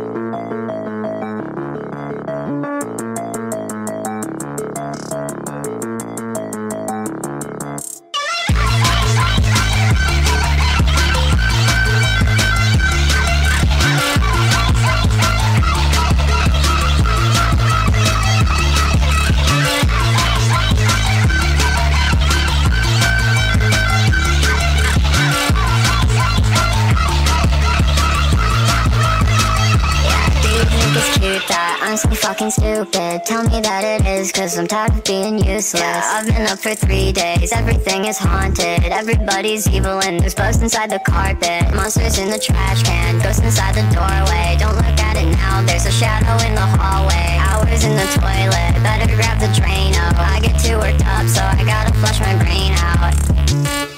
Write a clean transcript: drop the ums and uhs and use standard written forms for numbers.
I'm so fucking stupid. Tell me that it is, cause I'm tired of being useless. Yeah, I've been up for 3 days, everything is haunted. Everybody's evil and there's bugs inside the carpet. Monsters in the trash can, ghosts inside the doorway. Don't look at it now, there's a shadow in the hallway. Hours in the toilet, better grab the Drano. I get too worked up, so I gotta flush my brain out.